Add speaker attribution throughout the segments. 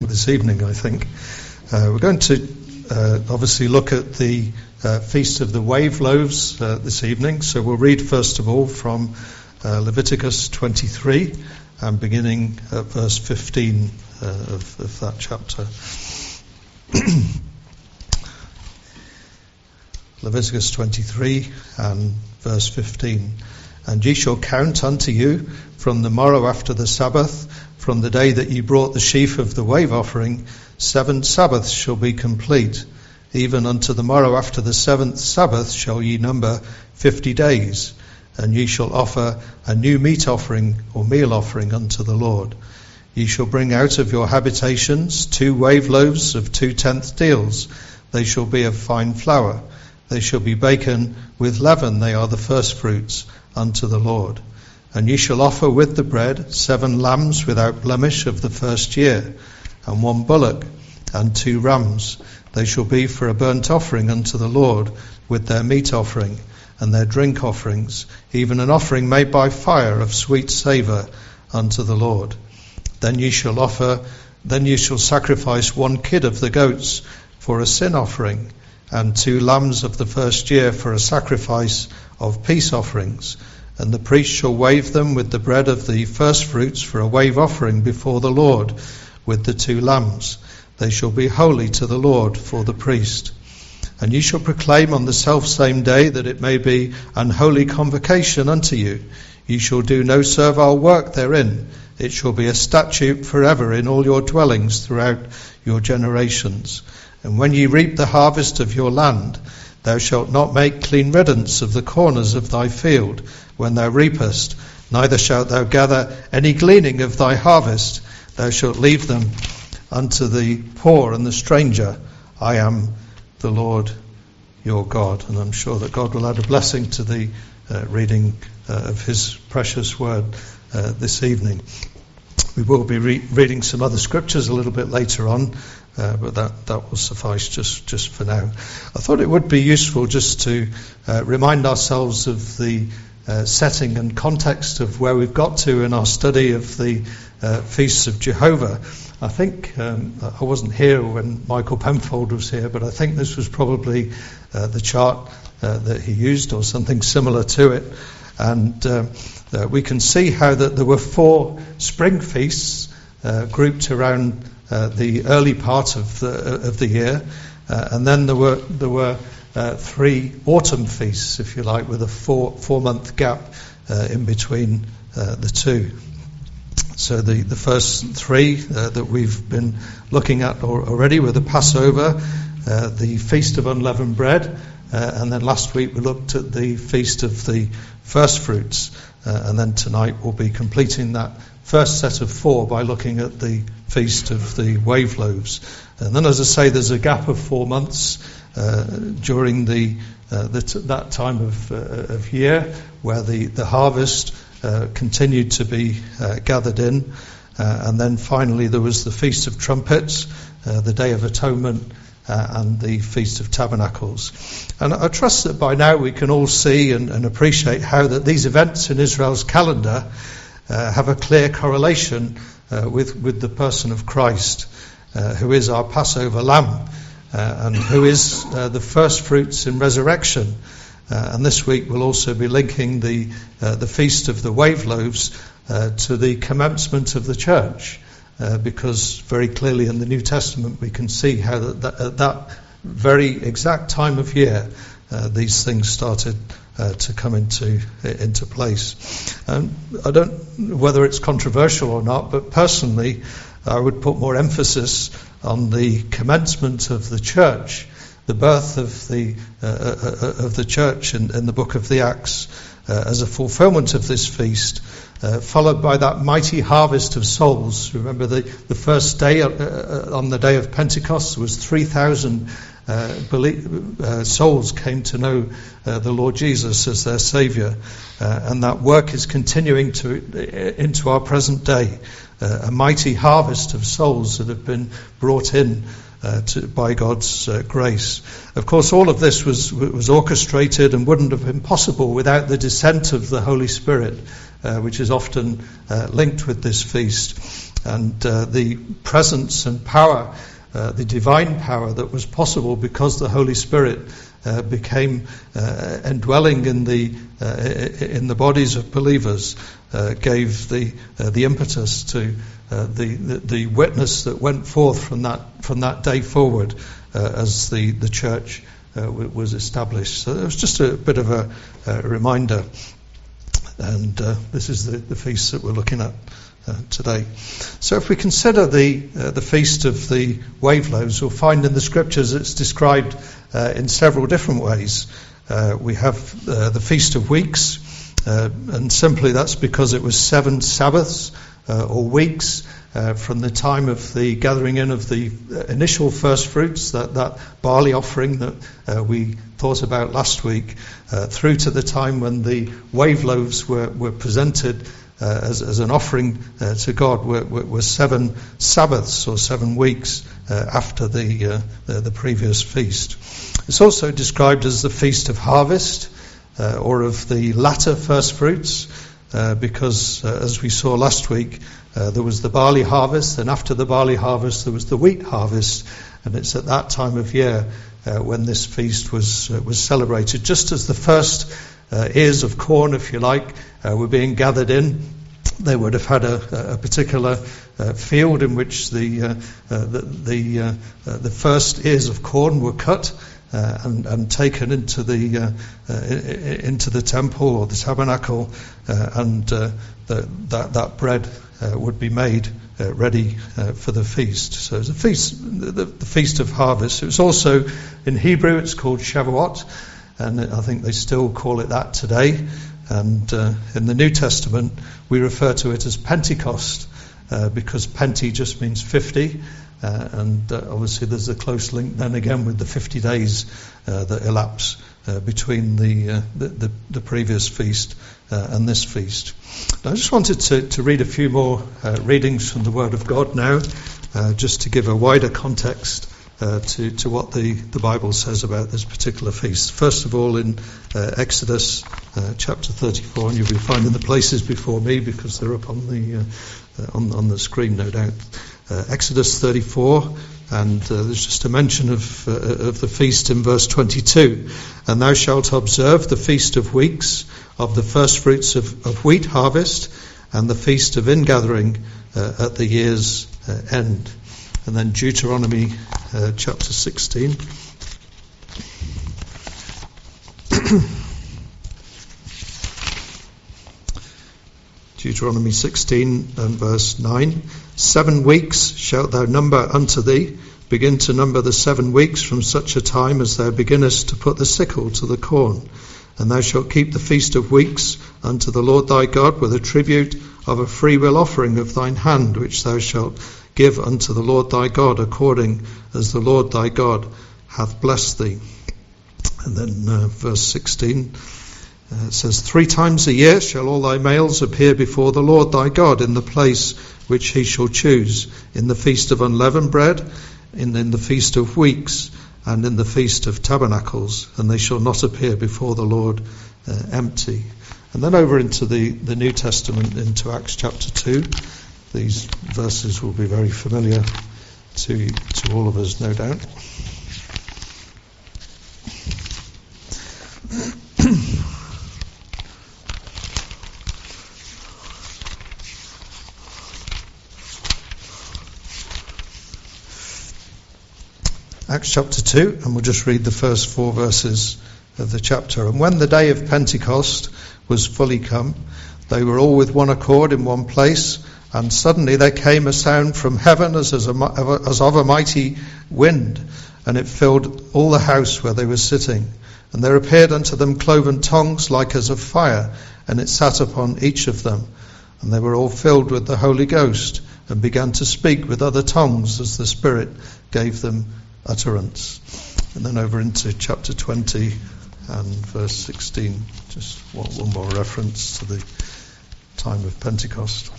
Speaker 1: this evening, I think. We're going to obviously look at the Feast of the Wave Loaves this evening. So we'll read first of all from Leviticus 23 and beginning at verse 15 of that chapter. Leviticus 23 and verse 15. And ye shall count unto you from the morrow after the Sabbath, from the day that ye brought the sheaf of the wave offering, 7 Sabbaths shall be complete. Even unto the morrow after the 7th Sabbath shall ye number 50 days. And ye shall offer a new meat offering or meal offering unto the Lord. Ye shall bring out of your habitations 2 wave loaves of 2 tenth deals. They shall be of fine flour. They shall be baken with leaven. They are the first fruits unto the Lord. And ye shall offer with the bread 7 lambs without blemish of the first year, and 1 bullock, and 2 rams. They shall be for a burnt offering unto the Lord, with their meat offering and their drink offerings, even an offering made by fire of sweet savour unto the Lord. Then ye shall sacrifice 1 kid of the goats for a sin offering, and 2 lambs of the first year for a sacrifice of peace offerings. And the priest shall wave them with the bread of the first fruits for a wave offering before the Lord, with the 2 lambs. They shall be holy to the Lord for the priest. And ye shall proclaim on the selfsame day that it may be an holy convocation unto you. Ye shall do no servile work therein. It shall be a statute forever in all your dwellings throughout your generations. And when ye reap the harvest of your land, thou shalt not make clean riddance of the corners of thy field when thou reapest, neither shalt thou gather any gleaning of thy harvest. Thou shalt leave them unto the poor and the stranger. I am the Lord your God. And I'm sure that God will add a blessing to the reading of his precious word this evening. We will be reading some other scriptures a little bit later on, but that will suffice just for now. I thought it would be useful just to remind ourselves of the setting and context of where we've got to in our study of the feasts of Jehovah. I think I wasn't here when Michael Penfold was here, but I think this was probably the chart that he used or something similar to it. And we can see how that there were 4 spring feasts grouped around the early part of the year, and then there were 3 autumn feasts, if you like, with a 4-month gap in between the 2. So the first 3 that we've been looking at already were the Passover, the Feast of Unleavened Bread, and then last week we looked at the Feast of the First Fruits, and then tonight we'll be completing that first set of 4 by looking at the Feast of the Wave Loaves. And then, as I say, there's a gap of 4 months during that time of year where the harvest continued to be gathered in. And then finally there was the Feast of Trumpets, the Day of Atonement, and the Feast of Tabernacles. And I trust that by now we can all see and appreciate how that these events in Israel's calendar have a clear correlation with the person of Christ, who is our Passover lamb, and who is the first fruits in resurrection. And this week we'll also be linking the Feast of the Wave Loaves to the commencement of the church, because very clearly in the New Testament we can see how at that very exact time of year these things started to come into place. I don't know whether it's controversial or not, but personally I would put more emphasis on the commencement of the church, the birth of the church in the book of the Acts, as a fulfillment of this feast, followed by that mighty harvest of souls. Remember the first day, on the day of Pentecost, there was 3,000 souls came to know the Lord Jesus as their Saviour, and that work is continuing into our present day. A mighty harvest of souls that have been brought in by God's grace. Of course, all of this was orchestrated and wouldn't have been possible without the descent of the Holy Spirit, which is often linked with this feast. And the presence and power, the divine power that was possible because the Holy Spirit became indwelling in the bodies of believers, gave the impetus to the witness that went forth from that day forward as the church was established. So it was just a bit of a reminder, and this is the feast that we're looking at today. So if we consider the feast of the wave loaves, we'll find in the scriptures it's described in several different ways. We have the Feast of Weeks, and simply that's because it was 7 Sabbaths or weeks from the time of the gathering in of the initial first fruits, that barley offering that we thought about last week, through to the time when the wave loaves were presented as an offering to God, were 7 Sabbaths or 7 weeks after the previous feast. It's also described as the Feast of Harvest, or of the latter first fruits, because as we saw last week, there was the barley harvest, and after the barley harvest there was the wheat harvest, and it's at that time of year when this feast was celebrated. Just as the first ears of corn, if you like, were being gathered in, they would have had a particular field in which the first ears of corn were cut and taken into the temple or the tabernacle, and that bread would be made ready for the feast. So it's a feast, the Feast of Harvest. It was also, in Hebrew, it's called Shavuot, and I think they still call it that today. And in the New Testament, we refer to it as Pentecost, because Penti just means 50, and obviously there's a close link then again with the 50 days that elapse between the previous feast and this feast. Now, I just wanted to read a few more readings from the Word of God now, just to give a wider context to what the Bible says about this particular feast. First of all, in Exodus chapter 34, and you'll be finding the places before me because they're up on the screen, no doubt. Exodus 34, and there's just a mention of the feast in verse 22. And thou shalt observe the feast of weeks, of the first fruits of wheat harvest, and the feast of ingathering at the year's end. And then Deuteronomy chapter 16. Deuteronomy 16 and verse 9. 7 weeks shalt thou number unto thee. Begin to number the 7 weeks from such a time as thou beginnest to put the sickle to the corn. And thou shalt keep the feast of weeks unto the Lord thy God with a tribute of a freewill offering of thine hand, which thou shalt give unto the Lord thy God, according as the Lord thy God hath blessed thee. And then verse 16, it says, 3 times a year shall all thy males appear before the Lord thy God in the place which he shall choose, in the feast of unleavened bread, in the feast of weeks, and in the feast of tabernacles, and they shall not appear before the Lord empty. And then over into the New Testament, into Acts chapter 2. These verses will be very familiar to all of us, no doubt. Acts chapter 2, and we'll just read the first 4 verses of the chapter. And when the day of Pentecost was fully come, they were all with one accord in one place, and suddenly there came a sound from heaven as of a mighty wind, and it filled all the house where they were sitting. And there appeared unto them cloven tongues like as of fire, and it sat upon each of them. And they were all filled with the Holy Ghost, and began to speak with other tongues as the Spirit gave them utterance. And then over into chapter 20 and verse 16, just one more reference to the time of Pentecost.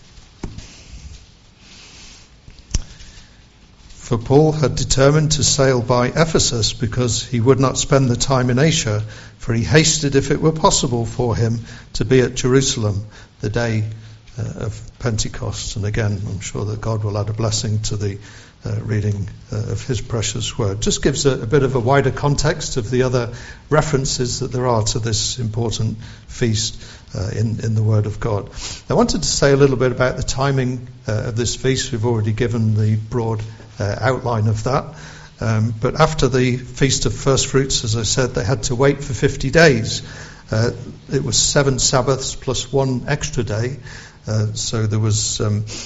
Speaker 1: For Paul had determined to sail by Ephesus, because he would not spend the time in Asia, for he hasted, if it were possible for him, to be at Jerusalem the day of Pentecost. And again, I'm sure that God will add a blessing to the reading of his precious word. Just gives a bit of a wider context of the other references that there are to this important feast in the Word of God. I wanted to say a little bit about the timing of this feast. We've already given the broad outline of that. But after the Feast of First Fruits, as I said, they had to wait for 50 days. It was 7 Sabbaths plus 1 extra day. So there was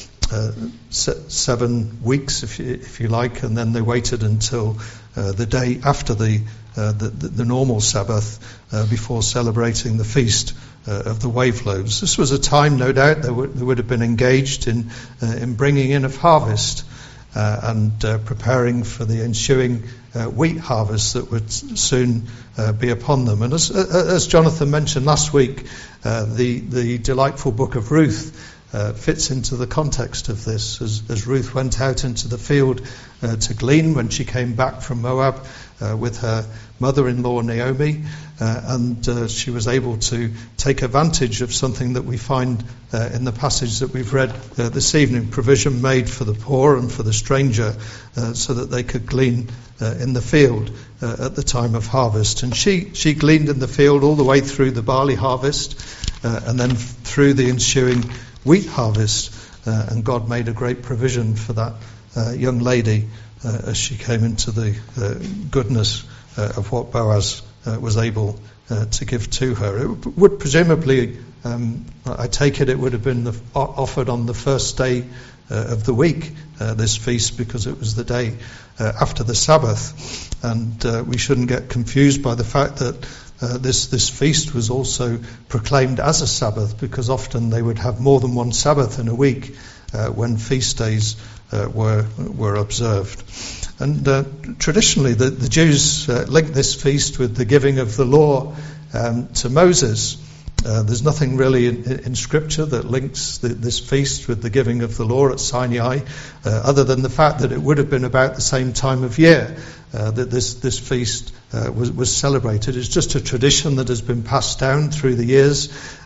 Speaker 1: 7 weeks, if you like, and then they waited until the day after the normal Sabbath before celebrating the feast of the wave loaves. This was a time, no doubt, they would have been engaged in bringing in of harvest and preparing for the ensuing wheat harvest that would soon be upon them. And as Jonathan mentioned last week, the delightful book of Ruth fits into the context of this, as Ruth went out into the field to glean when she came back from Moab with her mother-in-law Naomi, and she was able to take advantage of something that we find in the passage that we've read this evening: provision made for the poor and for the stranger, so that they could glean in the field at the time of harvest. And she gleaned in the field all the way through the barley harvest, and then through the ensuing wheat harvest, and God made a great provision for that young lady as she came into the goodness of what Boaz was able to give to her. It would presumably, I take it would have been offered on the first day of the week, this feast, because it was the day after the Sabbath. And we shouldn't get confused by the fact that this feast was also proclaimed as a Sabbath, because often they would have more than one Sabbath in a week when feast days were observed. And traditionally the Jews linked this feast with the giving of the law to Moses. There's nothing really in Scripture that links this feast with the giving of the law at Sinai, other than the fact that it would have been about the same time of year that this feast was celebrated. It's just a tradition that has been passed down through the years,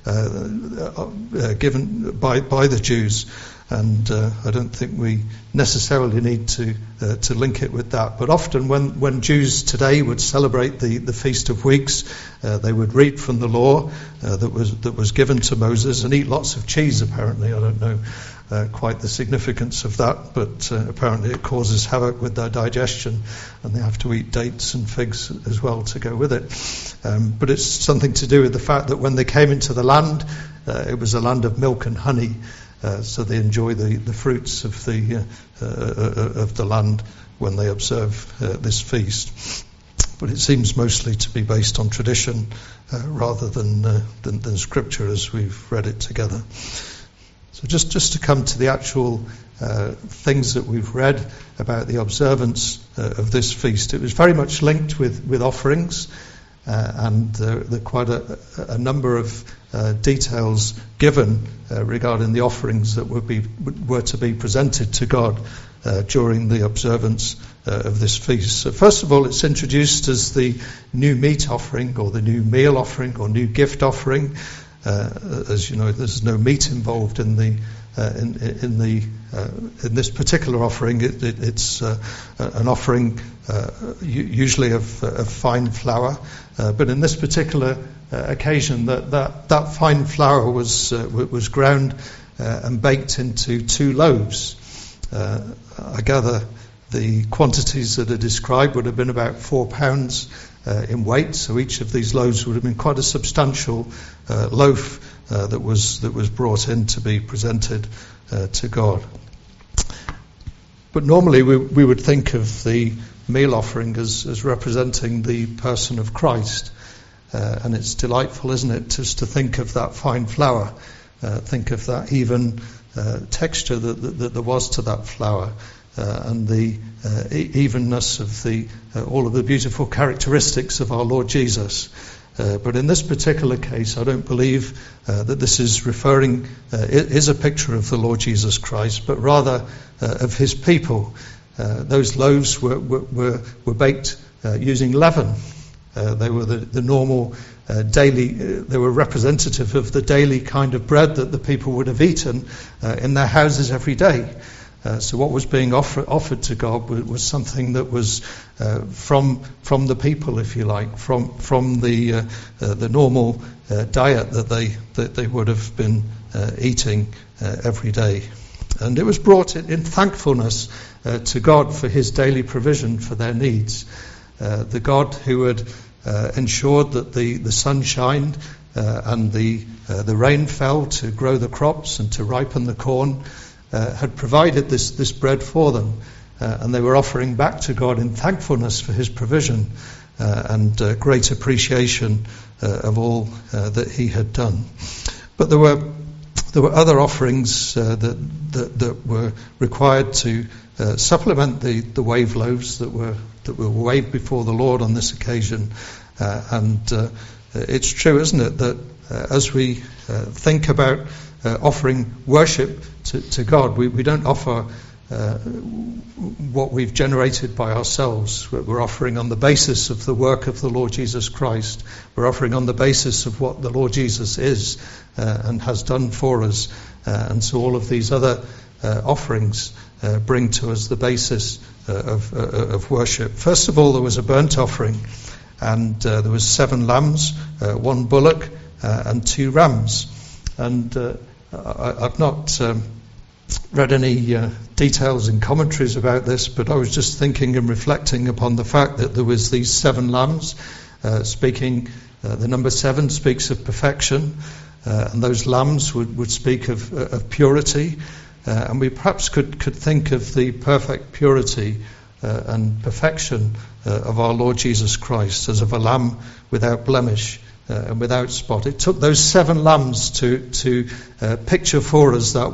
Speaker 1: given by the Jews. And I don't think we necessarily need to link it with that. But often when Jews today would celebrate the Feast of Weeks, they would read from the law that was given to Moses and eat lots of cheese, apparently. I don't know quite the significance of that, but apparently it causes havoc with their digestion, and they have to eat dates and figs as well to go with it. But it's something to do with the fact that when they came into the land, it was a land of milk and honey. So they enjoy the fruits of the land when they observe this feast. But it seems mostly to be based on tradition rather than Scripture as we've read it together. So just to come to the actual things that we've read about the observance of this feast, it was very much linked with offerings, and there are quite a number of details given regarding the offerings that were to be presented to God during the observance of this feast. So first of all, it's introduced as the new meat offering, or the new meal offering, or new gift offering. As you know, there's no meat involved in this particular offering. It's an offering usually of fine flour, but in this particular occasion, that fine flour was ground and baked into 2 loaves. I gather the quantities that are described would have been about 4 pounds in weight, so each of these loaves would have been quite a substantial loaf that was brought in to be presented to God. But normally we would think of the meal offering as representing the person of Christ, and it's delightful, isn't it, just to think of that fine flour, think of that even texture that there was to that flour, and the evenness of all of the beautiful characteristics of our Lord Jesus. But in this particular case, I don't believe that this is is a picture of the Lord Jesus Christ, but rather of his people. Those loaves were baked using leaven. They were the normal daily. They were representative of the daily kind of bread that the people would have eaten in their houses every day. So what was being offered to God was something that was from the people, if you like, from the normal diet that they would have been eating every day. And it was brought in thankfulness to God for his daily provision for their needs. The God who had ensured that the sun shined and the rain fell to grow the crops and to ripen the corn, had provided this bread for them, and they were offering back to God in thankfulness for his provision and great appreciation of all that he had done. But there were other offerings that were required to supplement the wave loaves that were waved before the Lord on this occasion. And it's true, isn't it, that as we think about offering worship to God, we don't offer what we've generated by ourselves. We're offering on the basis of the work of the Lord Jesus Christ. We're offering on the basis of what the Lord Jesus is and has done for us. And so all of these other offerings bring to us the basis of worship. First of all, there was a burnt offering, and there was 7 lambs, 1 bullock, and 2 rams. And I've not read any details and commentaries about this, but I was just thinking and reflecting upon the fact that there was these 7 lambs, the number 7 speaks of perfection, and those lambs would speak of purity, and we perhaps could think of the perfect purity and perfection of our Lord Jesus Christ as of a lamb without blemish and without spot. It took those 7 lambs to picture for us that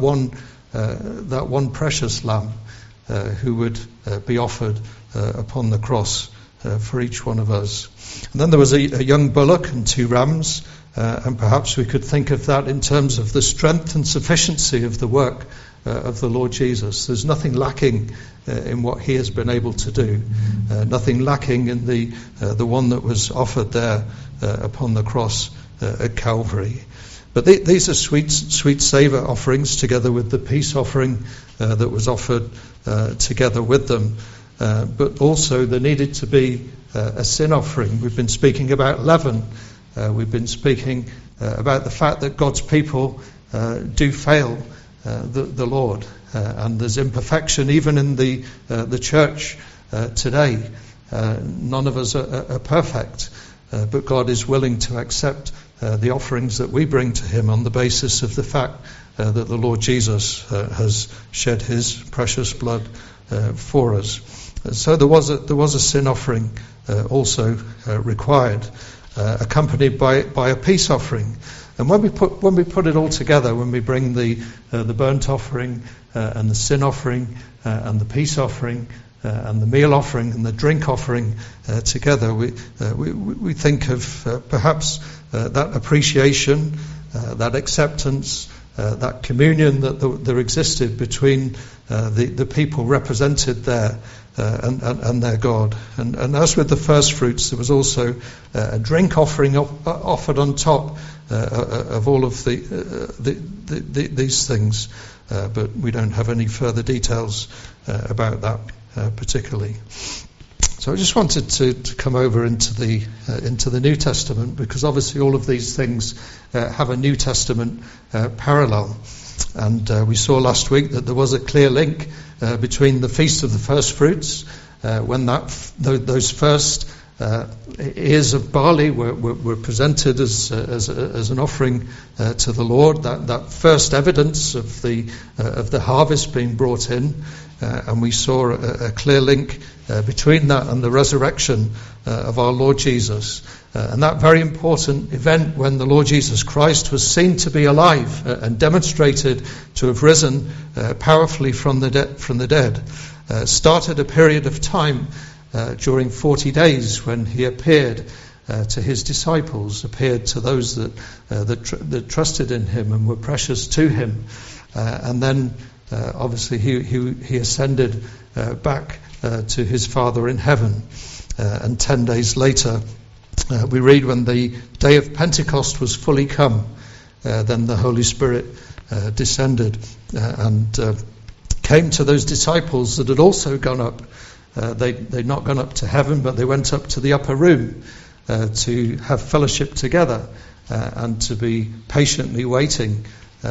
Speaker 1: one precious lamb who would be offered upon the cross for each one of us. And then there was a young bullock and 2 rams, and perhaps we could think of that in terms of the strength and sufficiency of the work of the Lord Jesus. There's nothing lacking in what he has been able to do, nothing lacking in the one that was offered there upon the cross at Calvary. But these are sweet savour offerings, together with the peace offering that was offered together with them. But also there needed to be a sin offering. We've been speaking about leaven. We've been speaking about the fact that God's people do fail the Lord, and there's imperfection even in the church today. None of us are perfect, but God is willing to accept the offerings that we bring to him on the basis of the fact that the Lord Jesus has shed his precious blood for us. So there was a sin offering also required, accompanied by a peace offering. And when we put it all together, when we bring the burnt offering and the sin offering and the peace offering and the meal offering and the drink offering together, we think of perhaps that appreciation, that acceptance, that communion that there existed between the people represented there and their God. And as with the first fruits, there was also a drink offering offered on top of all of these things, but we don't have any further details about that particularly. So I just wanted to come over into the New Testament, because obviously all of these things have a New Testament parallel. And we saw last week that there was a clear link between the Feast of the First Fruits, when those first ears of barley were presented as an offering to the Lord, that first evidence of the harvest being brought in, and we saw a clear link between that and the resurrection of our Lord Jesus, and that very important event when the Lord Jesus Christ was seen to be alive and demonstrated to have risen powerfully from the dead, started a period of time during 40 days when he appeared to his disciples, appeared to those that trusted in him and were precious to him, and then obviously he ascended back to his Father in heaven, and 10 days later we read when the day of Pentecost was fully come, then the Holy Spirit descended and came to those disciples that had also gone up. They'd not gone up to heaven, but they went up to the upper room to have fellowship together and to be patiently waiting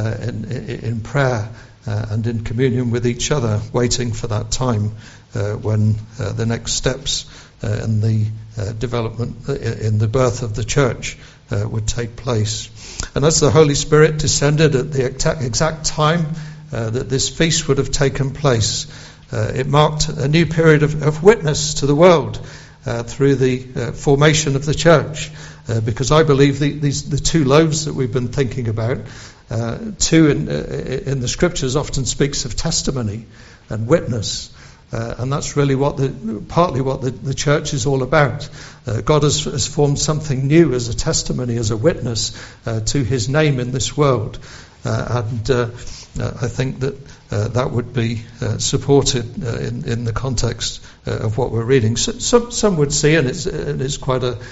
Speaker 1: in prayer and in communion with each other, waiting for that time when the next steps in the development, in the birth of the church would take place. And as the Holy Spirit descended at the exact time that this feast would have taken place, it marked a new period of witness to the world through the formation of the church. Because I believe the two loaves that we've been thinking about, two in the scriptures often speaks of testimony and witness. And that's really partly what the church is all about. God has formed something new as a testimony, as a witness to his name in this world. And I think that would be supported in the context of what we're reading. Some would see, and it's quite a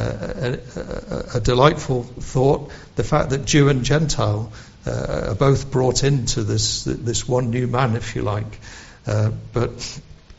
Speaker 1: delightful thought, the fact that Jew and Gentile are both brought into this one new man, if you like. But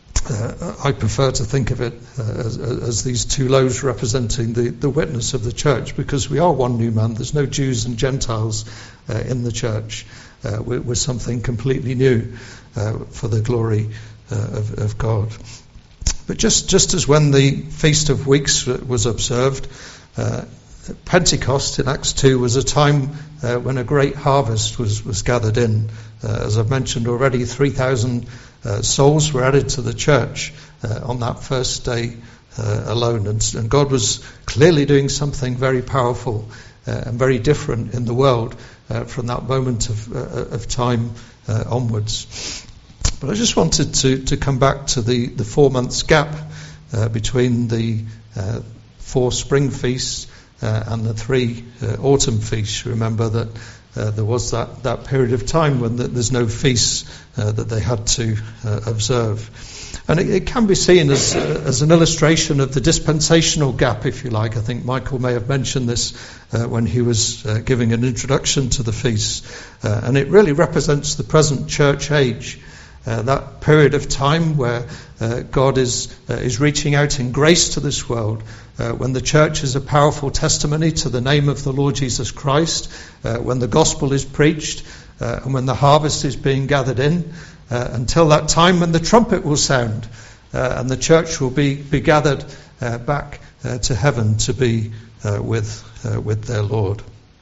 Speaker 1: I prefer to think of it as these two loaves representing the witness of the church, because we are one new man. There's no Jews and Gentiles in the church. We're something completely new for the glory of God. But just as when the Feast of Weeks was observed, Pentecost in Acts 2 was a time when a great harvest was gathered in. As I've mentioned already, 3,000 souls were added to the church on that first day alone. And God was clearly doing something very powerful and very different in the world from that moment of time onwards. But I just wanted to come back to the 4 months gap between the 4 spring feasts and the 3 autumn feasts. Remember that there was that period of time when there's no feasts that they had to observe. And it can be seen as an illustration of the dispensational gap, if you like. I think Michael may have mentioned this when he was giving an introduction to the feasts. And it really represents the present church age. That period of time where God is reaching out in grace to this world, when the church is a powerful testimony to the name of the Lord Jesus Christ, when the gospel is preached, and when the harvest is being gathered in, until that time when the trumpet will sound, and the church will be gathered back to heaven to be with their Lord.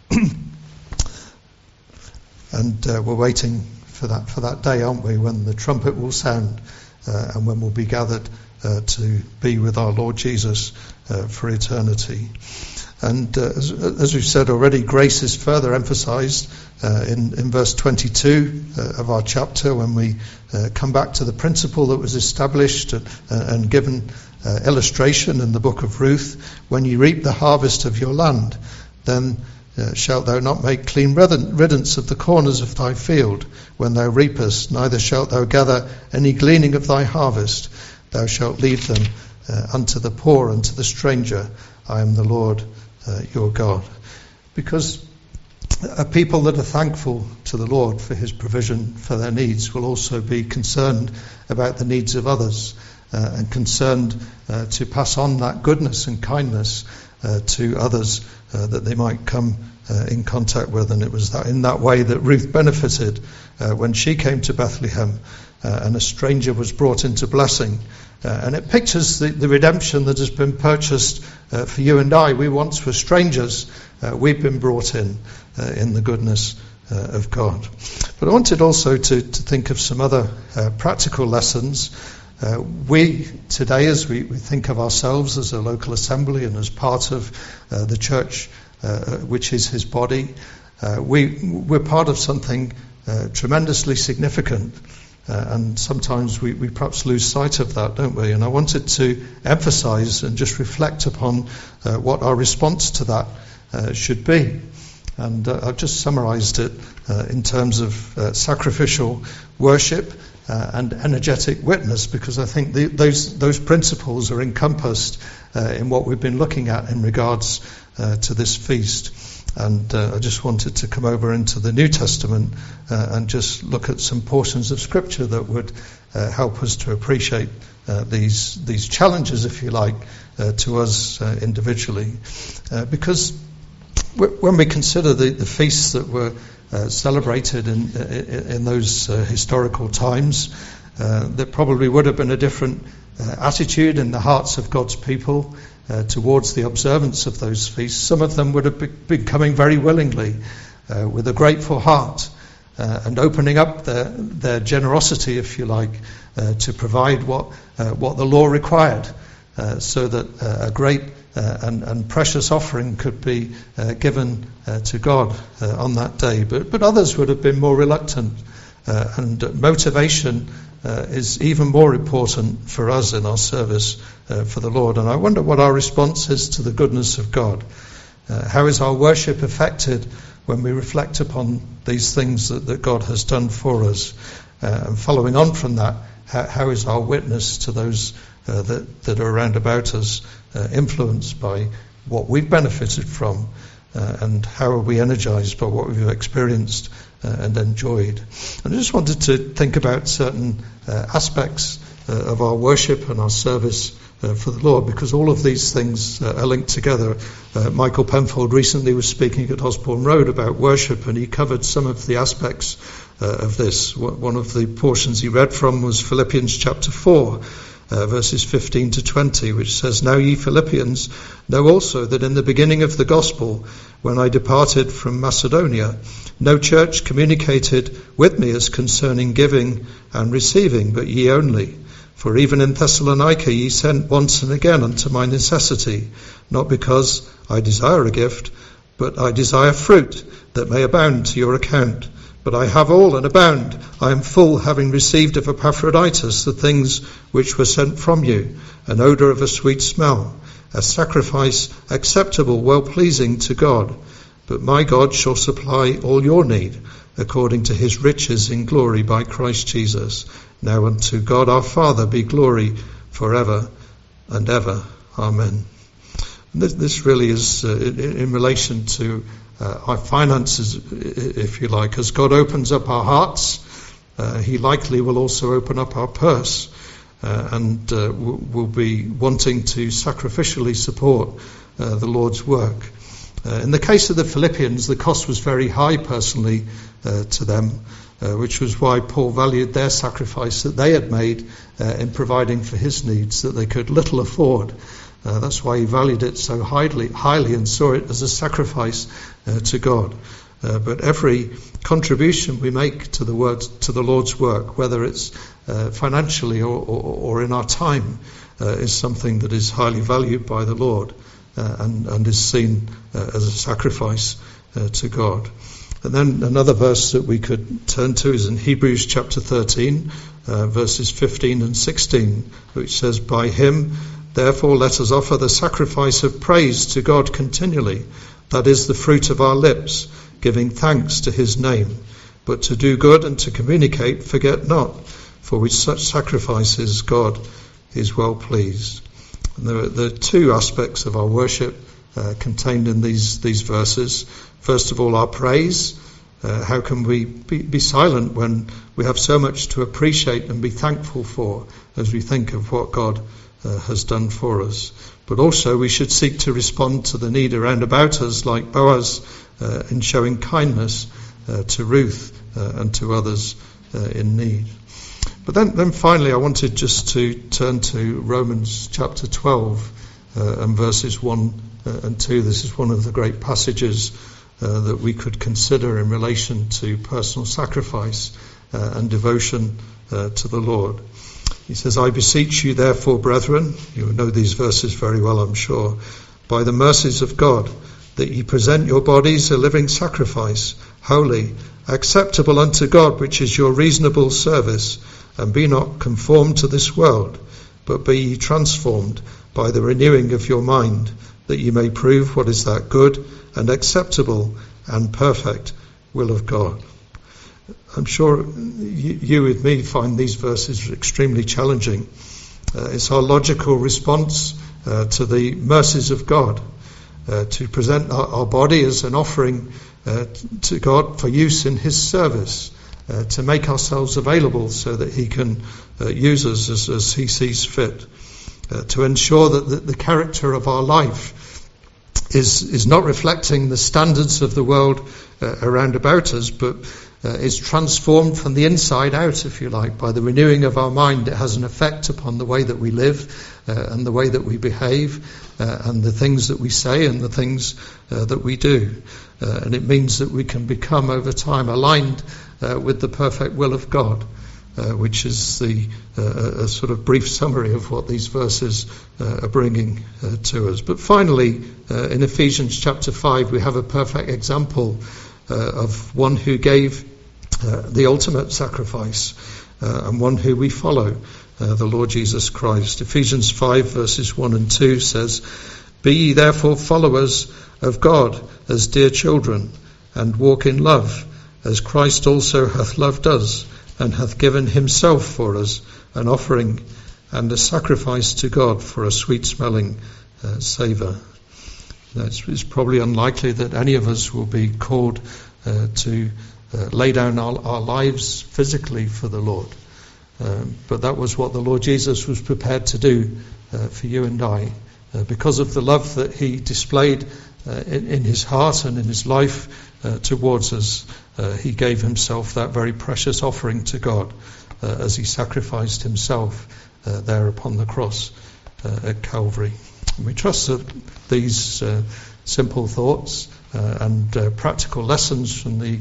Speaker 1: And we're waiting for that day, aren't we, when the trumpet will sound and when we'll be gathered to be with our Lord Jesus for eternity. And as we've said already, grace is further emphasized in verse 22 of our chapter, when we come back to the principle that was established and given illustration in the book of Ruth. When you reap the harvest of your land, then shalt thou not make clean riddance of the corners of thy field when thou reapest, neither shalt thou gather any gleaning of thy harvest. Thou shalt leave them unto the poor and to the stranger. I am the Lord your God. Because a people that are thankful to the Lord for his provision for their needs will also be concerned about the needs of others, and concerned to pass on that goodness and kindness to others that they might come in contact with. And it was in that way that Ruth benefited when she came to Bethlehem and a stranger was brought into blessing. And it pictures the redemption that has been purchased for you and I. We once were strangers. We've been brought in the goodness of God. But I wanted also to think of some other practical lessons. We today, as we think of ourselves as a local assembly and as part of the church, which is his body, we're part of something tremendously significant. And sometimes we perhaps lose sight of that, don't we? And I wanted to emphasize and just reflect upon what our response to that should be. And I've just summarized it in terms of sacrificial worship and energetic witness, because I think those principles are encompassed in what we've been looking at in regards to this feast. And I just wanted to come over into the New Testament and just look at some portions of Scripture that would help us to appreciate these challenges, if you like, to us individually. Because when we consider the feasts that were celebrated in those historical times, there probably would have been a different attitude in the hearts of God's people towards the observance of those feasts. Some of them would have been coming very willingly, with a grateful heart, and opening up their generosity, if you like, to provide what the law required, so that a great and precious offering could be given to God on that day. But others would have been more reluctant, and motivation is even more important for us in our service for the Lord. And I wonder what our response is to the goodness of God. How is our worship affected when we reflect upon these things that God has done for us? And following on from that, how is our witness to those that are around about us influenced by what we've benefited from, and how are we energized by what we've experienced and enjoyed? And I just wanted to think about certain aspects of our worship and our service for the Lord, because all of these things are linked together. Michael Penfold recently was speaking at Osborne Road about worship, and he covered some of the aspects of this. One of the portions he read from was Philippians chapter 4, verses 15 to 20, which says, "Now ye Philippians know also that in the beginning of the gospel, when I departed from Macedonia, no church communicated with me as concerning giving and receiving, but ye only. For even in Thessalonica ye sent once and again unto my necessity, not because I desire a gift, but I desire fruit that may abound to your account. But I have all and abound. I am full, having received of Epaphroditus the things which were sent from you, an odour of a sweet smell, a sacrifice acceptable, well-pleasing to God. But my God shall supply all your need, according to his riches in glory by Christ Jesus. Now unto God our Father be glory forever and ever. Amen." And this really is in relation to our finances, if you like. As God opens up our hearts, he likely will also open up our purse, and will be wanting to sacrificially support the Lord's work. In the case of the Philippians, the cost was very high personally to them, which was why Paul valued their sacrifice that they had made in providing for his needs that they could little afford. That's why he valued it so highly and saw it as a sacrifice to God. But every contribution we make to the Lord's work, whether it's financially or in our time, is something that is highly valued by the Lord, and is seen as a sacrifice to God. And then another verse that we could turn to is in Hebrews chapter 13, verses 15 and 16, which says, "By him, therefore, let us offer the sacrifice of praise to God continually, that is the fruit of our lips, giving thanks to his name. But to do good and to communicate, forget not, for with such sacrifices God is well pleased." And there are two aspects of our worship contained in these verses. First of all, our praise. How can we be silent when we have so much to appreciate and be thankful for as we think of what God has done for us? But also we should seek to respond to the need around about us, like Boaz in showing kindness to Ruth and to others in need. But then finally I wanted just to turn to Romans chapter 12 and verses 1 and 2. This is one of the great passages that we could consider in relation to personal sacrifice and devotion to the Lord. He says, "I beseech you therefore, brethren," you know these verses very well, I'm sure, "by the mercies of God, that ye present your bodies a living sacrifice, holy, acceptable unto God, which is your reasonable service. And be not conformed to this world, but be ye transformed by the renewing of your mind, that ye may prove what is that good and acceptable and perfect will of God." I'm sure you with me find these verses extremely challenging. It's our logical response to the mercies of God, to present our body as an offering to God for use in his service, to make ourselves available so that he can use us as he sees fit, to ensure that the character of our life is not reflecting the standards of the world around about us, but is transformed from the inside out, if you like, by the renewing of our mind. It has an effect upon the way that we live and the way that we behave and the things that we say and the things that we do. And it means that we can become over time aligned with the perfect will of God, which is a sort of brief summary of what these verses are bringing to us. But finally, in Ephesians chapter 5, we have a perfect example of one who gave the ultimate sacrifice and one who we follow, the Lord Jesus Christ. Ephesians 5 verses 1 and 2 says, "Be ye therefore followers of God as dear children, and walk in love, as Christ also hath loved us, and hath given himself for us, an offering and a sacrifice to God for a sweet-smelling savour." It's probably unlikely that any of us will be called to lay down our lives physically for the Lord. But that was what the Lord Jesus was prepared to do for you and I. Because of the love that he displayed in his heart and in his life towards us, he gave himself that very precious offering to God as he sacrificed himself there upon the cross at Calvary. And we trust that these simple thoughts and practical lessons from the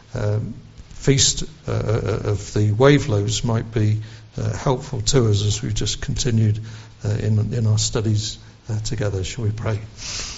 Speaker 1: feast of the wave loaves might be helpful to us as we've just continued in our studies together. Shall we pray?